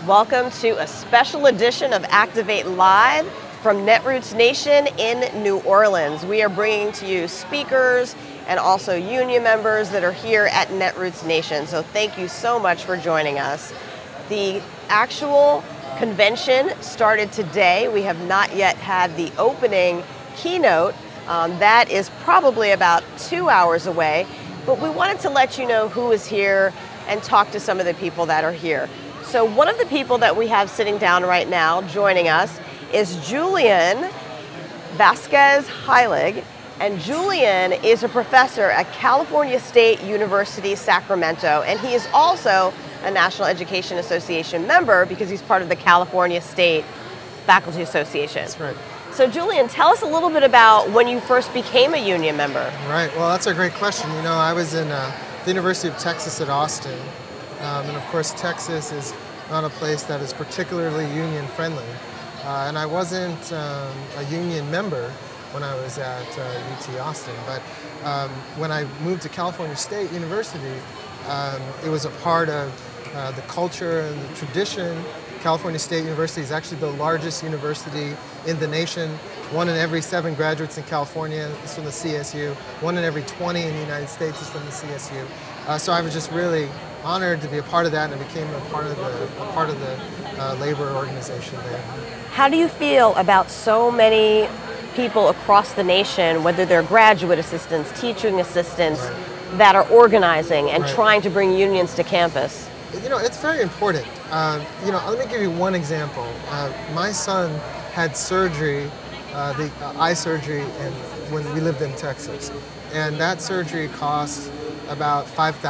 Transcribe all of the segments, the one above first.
Welcome to a special edition of Activate Live from Netroots Nation in New Orleans. We are bringing to you speakers and also union members that are here at Netroots Nation. So thank you so much for joining us. The actual convention started today. We have not yet had the opening keynote. That is probably about 2 hours away. But we wanted to let you know who is here and talk to some of the people that are here. So one of the people that we have sitting down right now joining us is Julian Vasquez Heilig. And Julian is a professor at California State University, Sacramento. And he is also a National Education Association member because he's part of the California State Faculty Association. That's right. So Julian, tell us a little bit about when you first became a union member. Right, well that's a great question. You know, I was in the University of Texas at Austin. And of course, Texas is not a place that is particularly union friendly. And I wasn't a union member when I was at UT Austin. But when I moved to California State University, it was a part of the culture and the tradition. California State University is actually the largest university in the nation. 1 in every 7 graduates in California is from the CSU. 1 in every 20 in the United States is from the CSU. So I was just really honored to be a part of that, and I became a part of the labor organization there. How do you feel about so many people across the nation, whether they're graduate assistants, teaching assistants, right, that are organizing and right, trying to bring unions to campus? You know, it's very important. You know, let me give you one example. My son had surgery, the eye surgery, when we lived in Texas, and that surgery cost about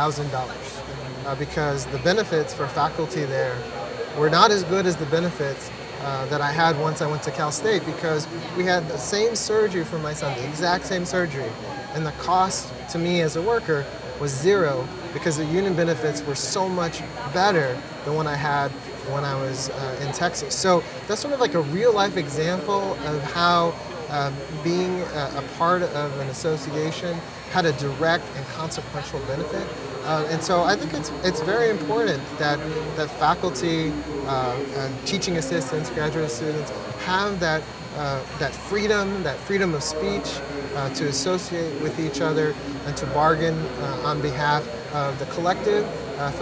$5,000 because the benefits for faculty there were not as good as the benefits that I had once I went to Cal State, because we had the same surgery for my son, the exact same surgery, and the cost to me as a worker was zero because the union benefits were so much better than what I had when I was in Texas. So that's sort of like a real life example of how being a part of an association had a direct and consequential benefit. And so I think it's very important that faculty, teaching assistants, graduate students have that freedom of speech to associate with each other and to bargain on behalf of the collective for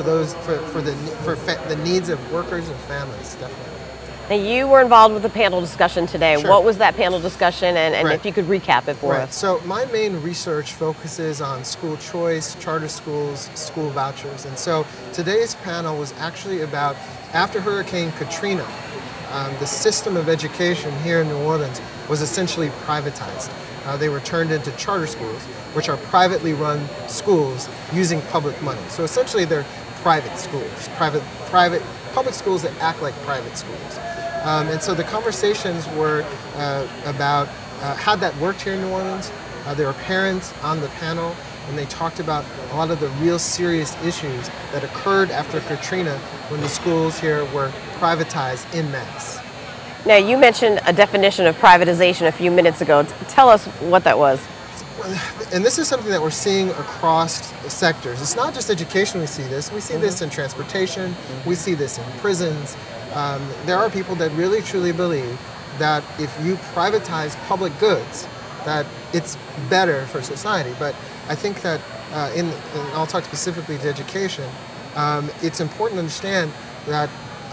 the needs of workers and families, definitely. Now, you were involved with the panel discussion today. Sure. What was that panel discussion, and Right. if you could recap it for Right. us? So my main research focuses on school choice, charter schools, school vouchers. And so today's panel was actually about, after Hurricane Katrina, the system of education here in New Orleans was essentially privatized. They were turned into charter schools, which are privately run schools using public money. So essentially they're private schools, public schools that act like private schools. And so the conversations were about how that worked here in New Orleans. There were parents on the panel, and they talked about a lot of the real serious issues that occurred after Katrina when the schools here were privatized en masse. Now, you mentioned a definition of privatization a few minutes ago. Tell us what that was. And this is something that we're seeing across sectors. It's not just education we see this. We see this in transportation. We see this in prisons. There are people that really truly believe that if you privatize public goods, that it's better for society. But I think that, and I'll talk specifically to education, it's important to understand that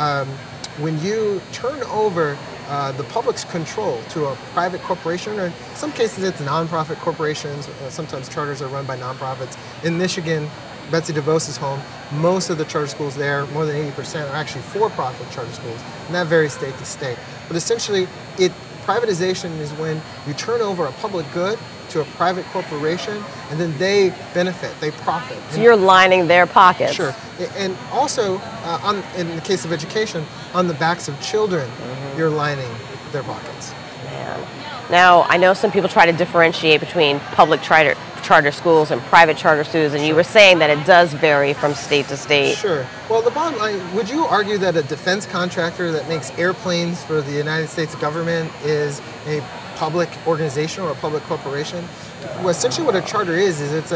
when you turn over the public's control to a private corporation, or in some cases it's nonprofit corporations, sometimes charters are run by nonprofits. In Michigan, Betsy DeVos' home, most of the charter schools there, more than 80%, are actually for-profit charter schools, and that varies state to state. But essentially, privatization is when you turn over a public good to a private corporation, and then they benefit, they profit. So you're lining their pockets. Sure. And also, in the case of education, on the backs of children, you're lining their pockets. Man. Now, I know some people try to differentiate between public charter schools and private charter schools, and you were saying that it does vary from state to state. Sure. Well, the bottom line, would you argue that a defense contractor that makes airplanes for the United States government is a public organization or a public corporation? Well, essentially what a charter is it's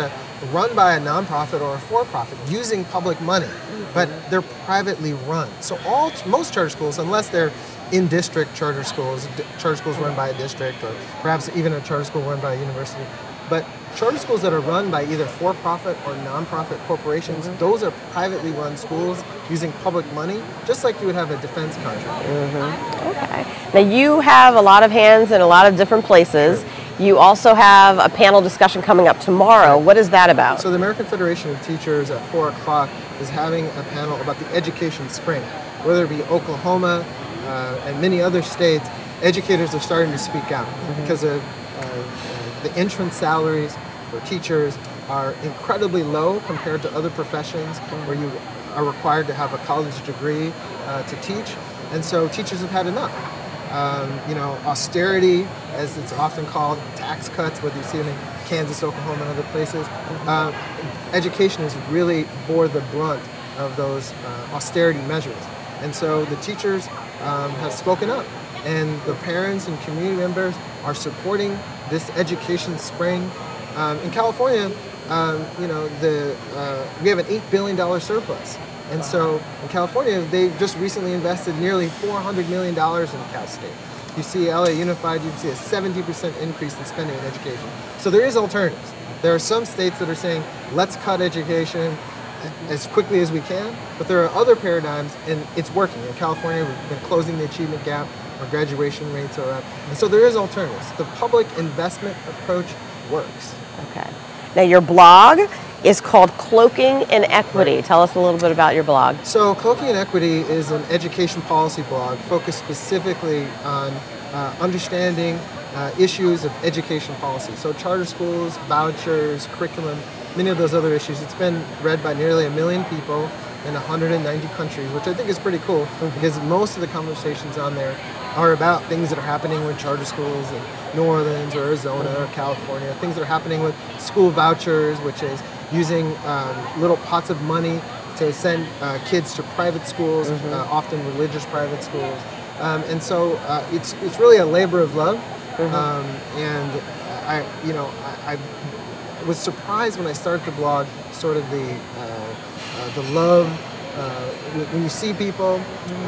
run by a nonprofit or a for-profit using public money, but they're privately run. So most charter schools, unless they're in-district charter schools run by a district, or perhaps even a charter school run by a university, but charter schools that are run by either for-profit or nonprofit corporations, those are privately run schools using public money, just like you would have a defense contract. Okay. Now you have a lot of hands in a lot of different places. You also have a panel discussion coming up tomorrow. What is that about? So the American Federation of Teachers at 4 o'clock is having a panel about the education spring. Whether it be Oklahoma and many other states, educators are starting to speak out because of the entrance salaries for teachers are incredibly low compared to other professions where you are required to have a college degree to teach. And so teachers have had enough. Austerity, as it's often called, tax cuts, whether you see them in Kansas, Oklahoma, and other places, education has really bore the brunt of those austerity measures. And so the teachers have spoken up, and the parents and community members are supporting this education spring. In California, we have an $8 billion surplus. And so in California, they just recently invested nearly $400 million in Cal State. You see LA Unified, you see a 70% increase in spending in education. So there is alternatives. There are some states that are saying, let's cut education as quickly as we can, but there are other paradigms, and it's working. In California, we've been closing the achievement gap, our graduation rates are up, and so there is alternatives. The public investment approach works. Okay. Now your blog is called Cloaking Inequity. Tell us a little bit about your blog. So Cloaking Inequity is an education policy blog focused specifically on understanding issues of education policy. So charter schools, vouchers, curriculum, many of those other issues. It's been read by nearly 1 million people in 190 countries, which I think is pretty cool because most of the conversations on there are about things that are happening with charter schools in New Orleans or Arizona or California, things that are happening with school vouchers, which is using little pots of money to send kids to private schools, often religious private schools. And so it's really a labor of love. And I was surprised when I started the blog, sort of the love. When you see people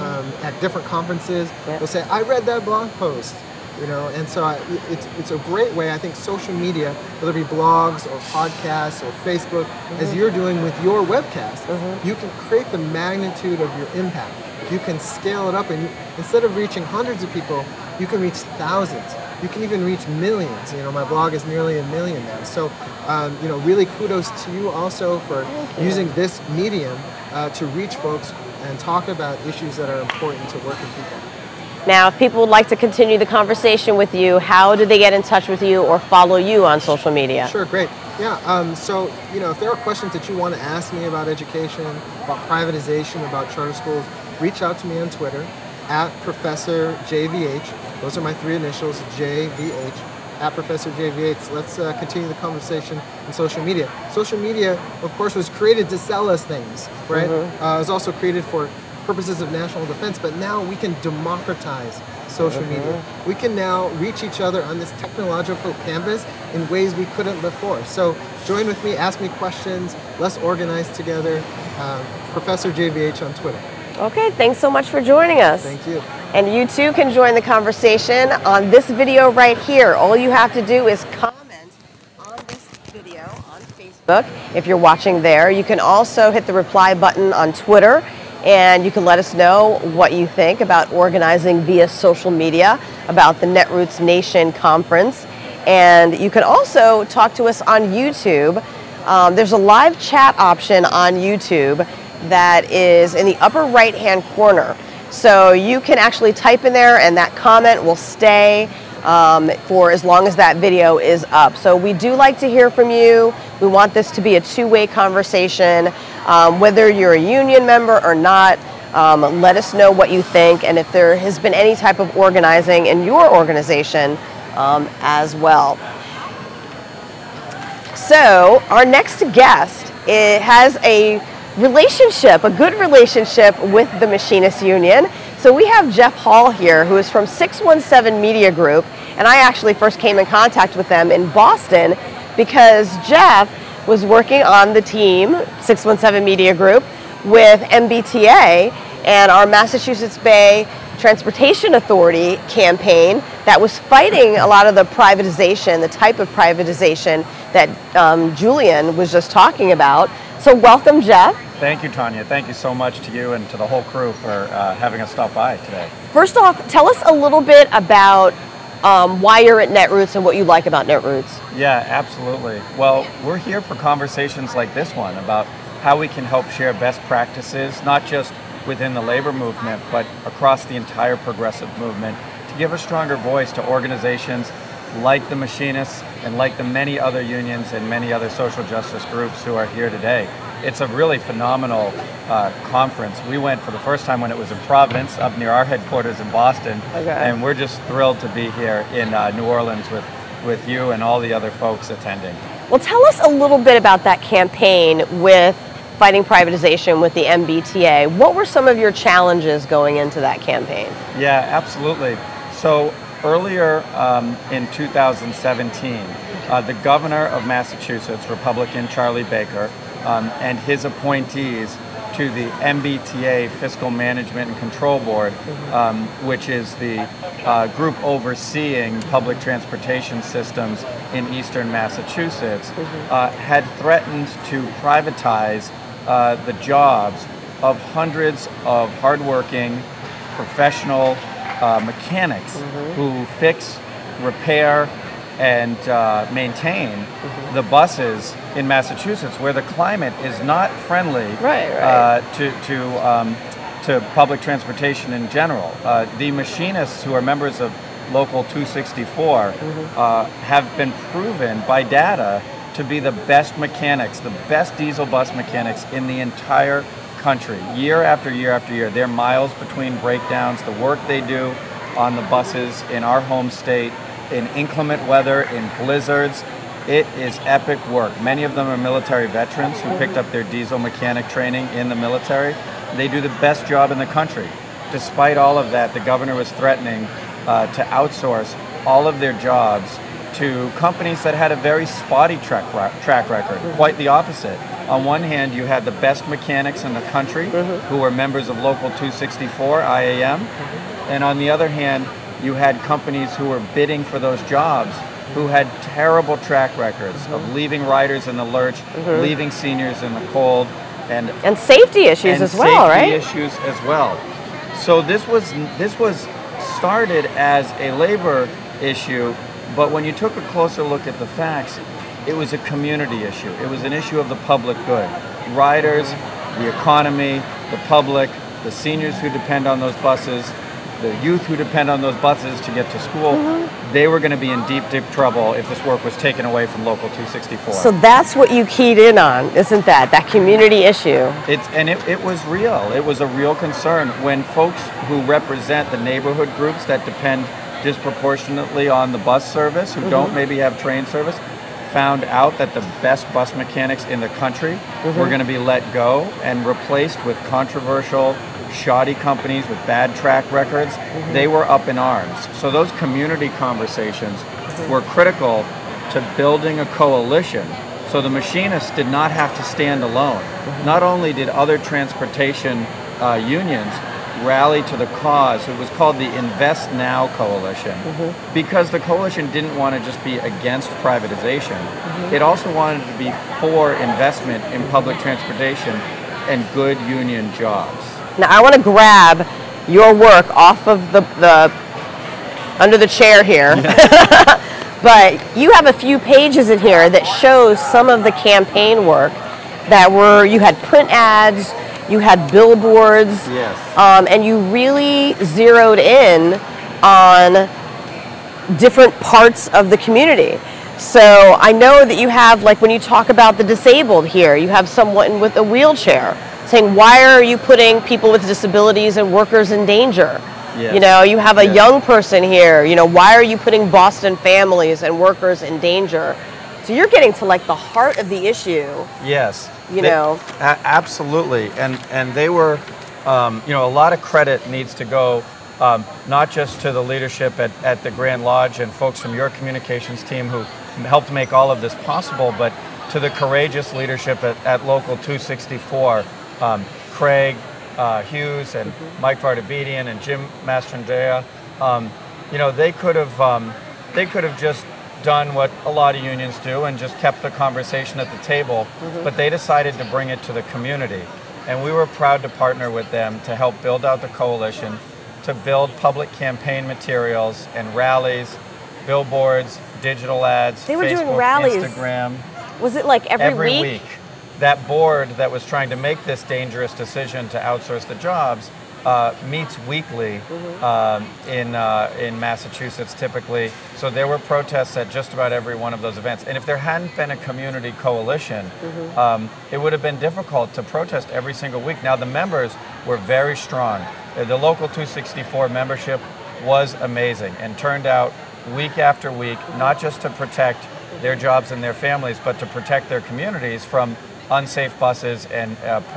at different conferences, they'll say, "I read that blog post," and so it's a great way. I think social media, whether it be blogs or podcasts or Facebook, as you're doing with your webcast, you can create the magnitude of your impact. You can scale it up, and instead of reaching hundreds of people, you can reach thousands. You can even reach millions. My blog is nearly 1 million now. So, really kudos to you also for using this medium to reach folks and talk about issues that are important to working people. Now, if people would like to continue the conversation with you, how do they get in touch with you or follow you on social media? Sure, great. Yeah, so, if there are questions that you want to ask me about education, about privatization, about charter schools, reach out to me on Twitter at Professor JVH. Those are my 3 initials, JVH, at Professor JVH. Let's continue the conversation on social media. Social media, of course, was created to sell us things, right? It was also created for purposes of national defense, but now we can democratize social media. We can now reach each other on this technological canvas in ways we couldn't before. So join with me, ask me questions, let's organize together. Professor JVH on Twitter. Okay, thanks so much for joining us. Thank you. And you too can join the conversation on this video right here. All you have to do is comment on this video on Facebook if you're watching there. You can also hit the reply button on Twitter, and you can let us know what you think about organizing via social media about the Netroots Nation Conference. And you can also talk to us on YouTube. There's a live chat option on YouTube that is in the upper right hand corner. So you can actually type in there and that comment will stay for as long as that video is up. So we do like to hear from you. We want this to be a two-way conversation. Whether you're a union member or not, let us know what you think and if there has been any type of organizing in your organization as well. So our next guest has a good relationship with the Machinists Union. So we have Jeff Hall here, who is from 617 Media Group, and I actually first came in contact with them in Boston because Jeff was working on the team, 617 Media Group, with MBTA and our Massachusetts Bay Transportation Authority campaign that was fighting a lot of the privatization, the type of privatization that Julian was just talking about. So welcome, Jeff. Thank you, Tanya. Thank you so much to you and to the whole crew for having us stop by today. First off, tell us a little bit about why you're at Netroots and what you like about Netroots. Yeah, absolutely. Well, we're here for conversations like this one about how we can help share best practices, not just within the labor movement, but across the entire progressive movement, to give a stronger voice to organizations like the Machinists and like the many other unions and many other social justice groups who are here today. It's a really phenomenal conference. We went for the first time when it was in Providence, up near our headquarters in Boston, and we're just thrilled to be here in New Orleans with you and all the other folks attending. Well, tell us a little bit about that campaign with fighting privatization with the MBTA. What were some of your challenges going into that campaign? Yeah, absolutely. So earlier in 2017, the governor of Massachusetts, Republican Charlie Baker, and his appointees to the MBTA Fiscal Management and Control Board, which is the group overseeing public transportation systems in eastern Massachusetts, had threatened to privatize the jobs of hundreds of hardworking professional mechanics who fix, repair, and maintain the buses in Massachusetts, where the climate is not friendly to public transportation in general. The machinists who are members of Local 264 have been proven by data to be the best mechanics, the best diesel bus mechanics in the entire country. Year after year after year, their miles between breakdowns, the work they do on the buses in our home state, in inclement weather, in blizzards, it is epic work. Many of them are military veterans who picked up their diesel mechanic training in the military. They do the best job in the country. Despite all of that, the governor was threatening to outsource all of their jobs to companies that had a very spotty track record, quite the opposite. On one hand, you had the best mechanics in the country who were members of Local 264, IAM, and on the other hand, you had companies who were bidding for those jobs who had terrible track records of leaving riders in the lurch, leaving seniors in the cold, and safety issues as well, right? Safety issues as well. So this was started as a labor issue, but when you took a closer look at the facts, it was a community issue. It was an issue of the public good. Riders, the economy, the public, the seniors who depend on those buses, the youth who depend on those buses to get to school, they were going to be in deep, deep trouble if this work was taken away from Local 264. So that's what you keyed in on, isn't that? That community issue. It was real. It was a real concern when folks who represent the neighborhood groups that depend disproportionately on the bus service, who don't maybe have train service, found out that the best bus mechanics in the country were going to be let go and replaced with controversial, shoddy companies with bad track records. They were up in arms. So those community conversations were critical to building a coalition. So the machinists did not have to stand alone. Not only did other transportation unions rally to the cause, it was called the Invest Now Coalition, because the coalition didn't want to just be against privatization. It also wanted to be for investment in public transportation and good union jobs. Now I want to grab your work off of the under the chair here. But you have a few pages in here that shows some of the campaign work that you had print ads, you had billboards, and you really zeroed in on different parts of the community. So I know that you have, like when you talk about the disabled here, you have someone with a wheelchair saying, why are you putting people with disabilities and workers in danger? Yes. You know, you have a young person here, you know, why are you putting Boston families and workers in danger? So you're getting to like the heart of the issue. Yes. You know. Absolutely. And they were, you know, a lot of credit needs to go not just to the leadership at the Grand Lodge and folks from your communications team who helped make all of this possible, but to the courageous leadership at Local 264, Craig Hughes and Mike Vardabedian and Jim Mastrandrea. You know, they could have just done what a lot of unions do and just kept the conversation at the table, but they decided to bring it to the community. And we were proud to partner with them to help build out the coalition, to build public campaign materials and rallies, billboards, digital ads, they were Facebook, doing rallies. Instagram. Was it like every week? That board that was trying to make this dangerous decision to outsource the jobs meets weekly in Massachusetts typically. So there were protests at just about every one of those events. And if there hadn't been a community coalition, it would have been difficult to protest every single week. Now the members were very strong. The Local 264 membership was amazing and turned out week after week, not just to protect their jobs and their families, but to protect their communities from unsafe buses and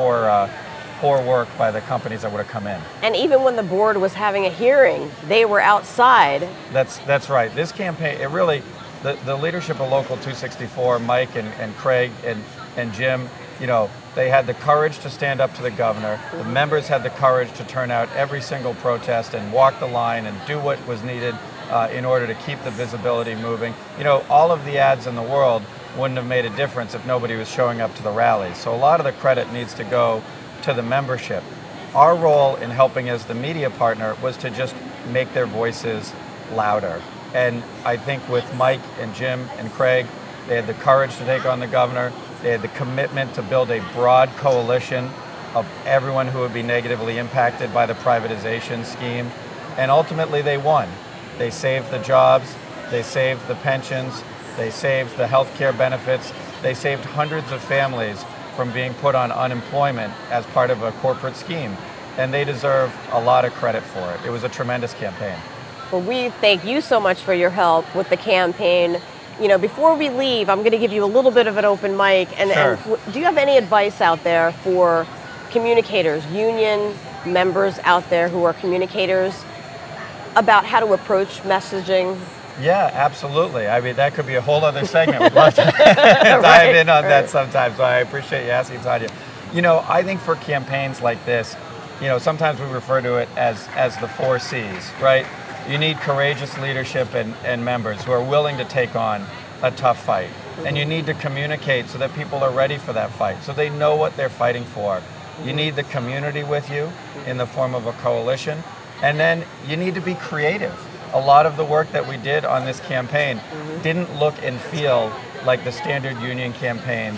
poor work by the companies that would have come in. And even when the board was having a hearing, they were outside. That's right. This campaign, it really, the leadership of Local 264, Mike and Craig and Jim, you know, they had the courage to stand up to the governor. The members had the courage to turn out every single protest and walk the line and do what was needed in order to keep the visibility moving. You know, all of the ads in the world wouldn't have made a difference if nobody was showing up to the rallies. So a lot of the credit needs to go to the membership. Our role in helping as the media partner was to just make their voices louder. And I think with Mike and Jim and Craig, they had the courage to take on the governor. They had the commitment to build a broad coalition of everyone who would be negatively impacted by the privatization scheme. And ultimately they won. They saved the jobs, they saved the pensions, they saved the health care benefits, they saved hundreds of families from being put on unemployment as part of a corporate scheme. And they deserve a lot of credit for it. It was a tremendous campaign. Well, we thank you so much for your help with the campaign. You know, before we leave, I'm going to give you a little bit of an open mic. And, sure. and do you have any advice out there for communicators, union members out there who are communicators, about how to approach messaging? Yeah, absolutely. I mean, that could be a whole other segment. We'd love to dive in on that sometime. So I appreciate you asking, Tanya. You know, I think for campaigns like this, you know, sometimes we refer to it as the 4 C's, right? You need courageous leadership and members who are willing to take on a tough fight. And you need to communicate so that people are ready for that fight, so they know what they're fighting for. You need the community with you in the form of a coalition. And then you need to be creative. A lot of the work that we did on this campaign didn't look and feel like the standard union campaigns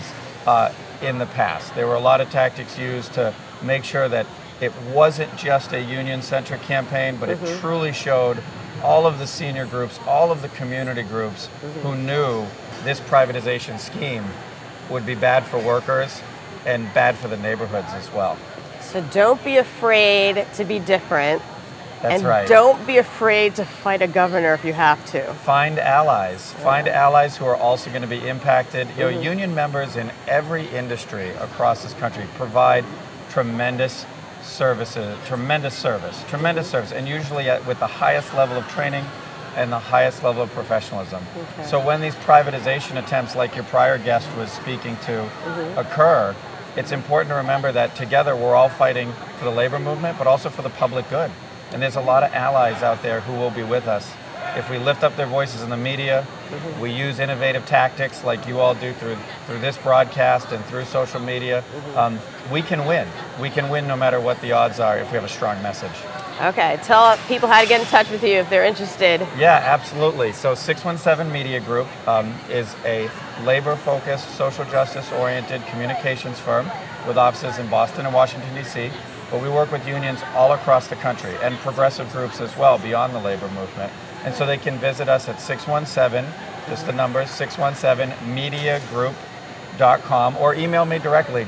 in the past. There were a lot of tactics used to make sure that it wasn't just a union-centric campaign, but it truly showed all of the senior groups, all of the community groups who knew this privatization scheme would be bad for workers and bad for the neighborhoods as well. So don't be afraid to be different. That's and right. Don't be afraid to fight a governor if you have to. Find allies. Find allies who are also going to be impacted. You know, union members in every industry across this country provide tremendous service, and usually with the highest level of training and the highest level of professionalism. Okay. So when these privatization attempts, like your prior guest was speaking to, occur, it's important to remember that together we're all fighting for the labor movement, but also for the public good. And there's a lot of allies out there who will be with us. If we lift up their voices in the media, we use innovative tactics like you all do through this broadcast and through social media, we can win. We can win no matter what the odds are if we have a strong message. Okay, tell people how to get in touch with you if they're interested. Yeah, absolutely. So 617 Media Group is a labor-focused, social justice-oriented communications firm with offices in Boston and Washington, D.C., but we work with unions all across the country and progressive groups as well beyond the labor movement. And so they can visit us at 617, just the numbers, 617mediagroup.com, or email me directly,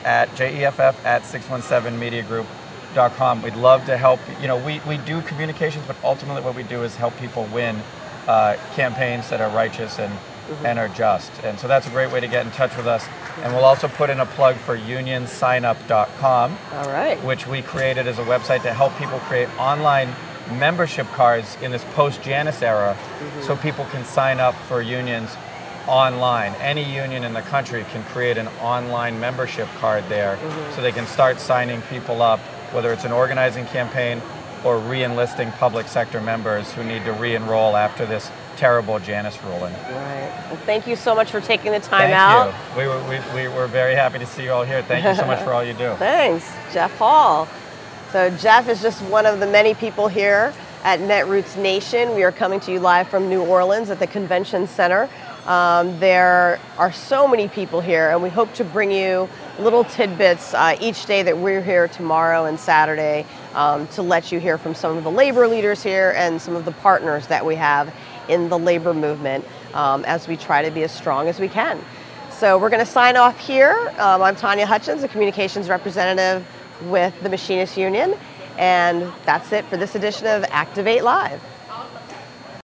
jeff@617mediagroup.com. We'd love to help. You know, we do communications, but ultimately what we do is help people win campaigns that are righteous and are just. And so that's a great way to get in touch with us. And we'll also put in a plug for unionsignup.com, all right, which we created as a website to help people create online membership cards in this post-Janus era, so people can sign up for unions online. Any union in the country can create an online membership card there, so they can start signing people up, whether it's an organizing campaign or re-enlisting public sector members who need to re-enroll after this terrible Janus ruling. Right. Well, thank you so much for taking the time out. Thank you. We were very happy to see you all here. Thank you so much for all you do. Thanks, Jeff Hall. So Jeff is just one of the many people here at Netroots Nation. We are coming to you live from New Orleans at the Convention Center. There are so many people here, and we hope to bring you little tidbits each day that we're here, tomorrow and Saturday, to let you hear from some of the labor leaders here and some of the partners that we have in the labor movement, as we try to be as strong as we can. So we're going to sign off here. I'm Tanya Hutchins, a communications representative with the Machinists Union, and that's it for this edition of Activate Live.